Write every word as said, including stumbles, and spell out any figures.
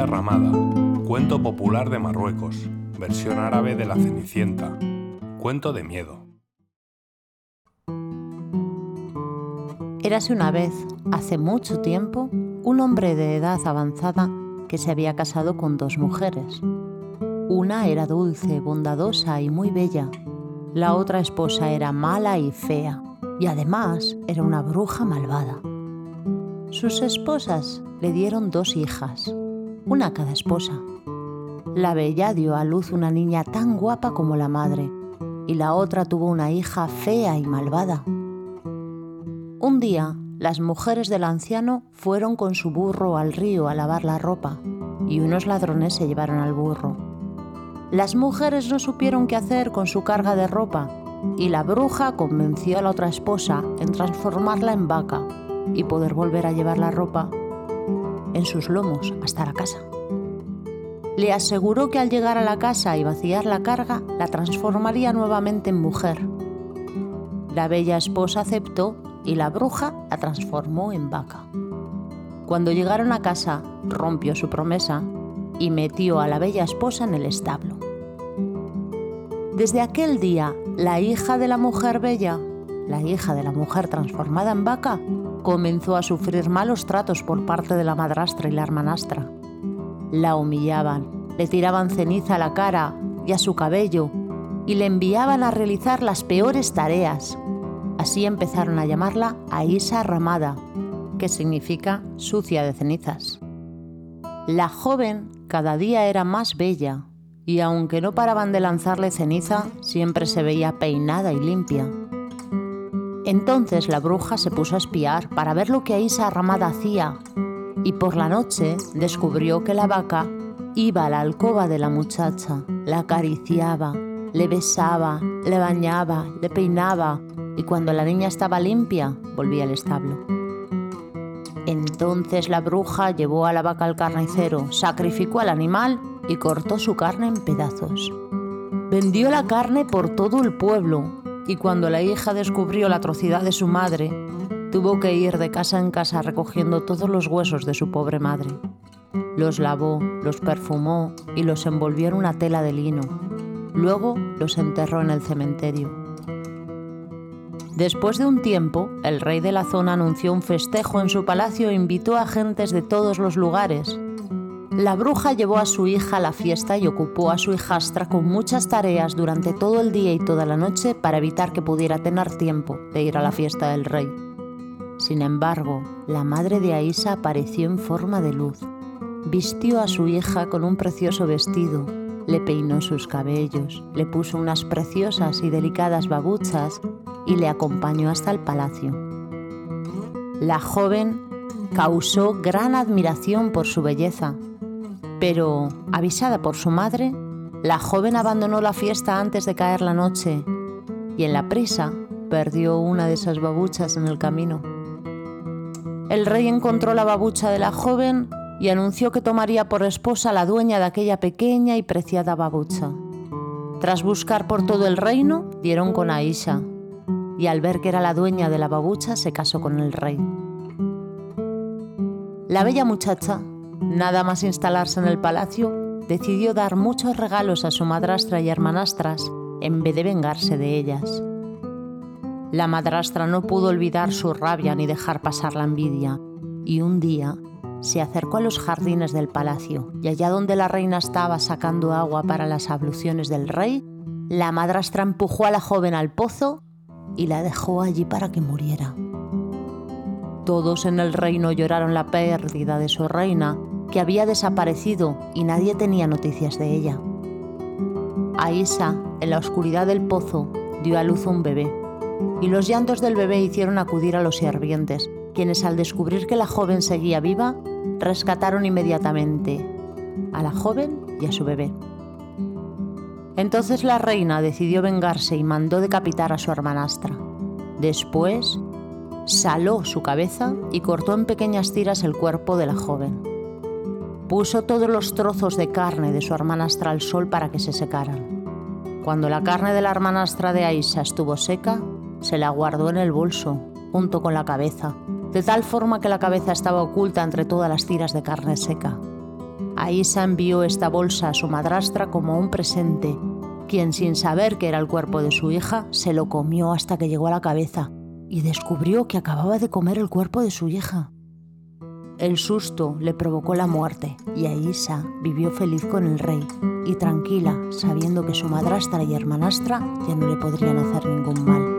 Aisha Ramada, cuento popular de Marruecos, versión árabe de La Cenicienta, cuento de miedo. Érase una vez, hace mucho tiempo, un hombre de edad avanzada que se había casado con dos mujeres. Una era dulce, bondadosa y muy bella. La otra esposa era mala y fea, y además era una bruja malvada. Sus esposas le dieron dos hijas, una a cada esposa. La bella dio a luz una niña tan guapa como la madre, y la otra tuvo una hija fea y malvada. Un día, las mujeres del anciano fueron con su burro al río a lavar la ropa, y unos ladrones se llevaron al burro. Las mujeres no supieron qué hacer con su carga de ropa, y la bruja convenció a la otra esposa en transformarla en vaca y poder volver a llevar la ropa en sus lomos hasta la casa. Le aseguró que al llegar a la casa y vaciar la carga, la transformaría nuevamente en mujer. La bella esposa aceptó y la bruja la transformó en vaca. Cuando llegaron a casa, rompió su promesa y metió a la bella esposa en el establo. Desde aquel día, la hija de la mujer bella, la hija de la mujer transformada en vaca, comenzó a sufrir malos tratos por parte de la madrastra y la hermanastra. La humillaban, le tiraban ceniza a la cara y a su cabello y le enviaban a realizar las peores tareas. Así empezaron a llamarla Aisha Ramada, que significa sucia de cenizas. La joven cada día era más bella y aunque no paraban de lanzarle ceniza, siempre se veía peinada y limpia. Entonces la bruja se puso a espiar para ver lo que Aisha Ramada hacía y por la noche descubrió que la vaca iba a la alcoba de la muchacha, la acariciaba, le besaba, le bañaba, le peinaba y cuando la niña estaba limpia volvía al establo. Entonces la bruja llevó a la vaca al carnicero, sacrificó al animal y cortó su carne en pedazos. Vendió la carne por todo el pueblo y cuando la hija descubrió la atrocidad de su madre, tuvo que ir de casa en casa recogiendo todos los huesos de su pobre madre. Los lavó, los perfumó y los envolvió en una tela de lino. Luego los enterró en el cementerio. Después de un tiempo, el rey de la zona anunció un festejo en su palacio e invitó a gentes de todos los lugares. La bruja llevó a su hija a la fiesta y ocupó a su hijastra con muchas tareas durante todo el día y toda la noche para evitar que pudiera tener tiempo de ir a la fiesta del rey. Sin embargo, la madre de Aisha apareció en forma de luz. Vistió a su hija con un precioso vestido, le peinó sus cabellos, le puso unas preciosas y delicadas babuchas y le acompañó hasta el palacio. La joven causó gran admiración por su belleza, pero, avisada por su madre, la joven abandonó la fiesta antes de caer la noche y en la prisa perdió una de esas babuchas en el camino. El rey encontró la babucha de la joven y anunció que tomaría por esposa a la dueña de aquella pequeña y preciada babucha. Tras buscar por todo el reino, dieron con Aisha, y al ver que era la dueña de la babucha, se casó con el rey. La bella muchacha, nada más instalarse en el palacio, decidió dar muchos regalos a su madrastra y hermanastras, en vez de vengarse de ellas. La madrastra no pudo olvidar su rabia ni dejar pasar la envidia, y un día se acercó a los jardines del palacio, y allá donde la reina estaba sacando agua para las abluciones del rey, la madrastra empujó a la joven al pozo y la dejó allí para que muriera. Todos en el reino lloraron la pérdida de su reina, que había desaparecido y nadie tenía noticias de ella. Aisha, en la oscuridad del pozo, dio a luz un bebé, y los llantos del bebé hicieron acudir a los sirvientes, quienes al descubrir que la joven seguía viva, rescataron inmediatamente a la joven y a su bebé. Entonces la reina decidió vengarse y mandó decapitar a su hermanastra. Después, saló su cabeza y cortó en pequeñas tiras el cuerpo de la joven. Puso todos los trozos de carne de su hermanastra al sol para que se secaran. Cuando la carne de la hermanastra de Aisha estuvo seca, se la guardó en el bolso, junto con la cabeza, de tal forma que la cabeza estaba oculta entre todas las tiras de carne seca. Aísa envió esta bolsa a su madrastra como un presente, quien, sin saber que era el cuerpo de su hija, se lo comió hasta que llegó a la cabeza y descubrió que acababa de comer el cuerpo de su hija. El susto le provocó la muerte y Aísa vivió feliz con el rey y tranquila, sabiendo que su madrastra y hermanastra ya no le podrían hacer ningún mal.